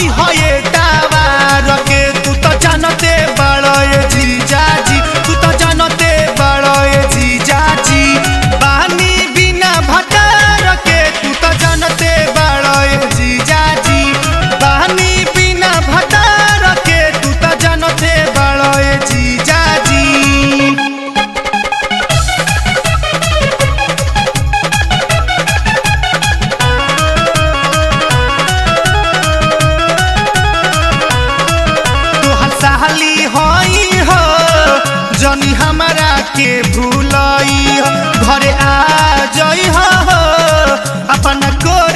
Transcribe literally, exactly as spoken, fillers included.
हई हये टावार के तू तो जानते बड़ो ये जीजाजी तू तो जानते बड़ो ये जीजाजी पानी बिना भटार के तू तो जानते बड़ो ये जीजाजी पानी बिना भटार के तू तो जानते बड़ो ये जीजाजी। साली हई हो जनी हमारा के भूलई हो घरे आ जई हो अपन को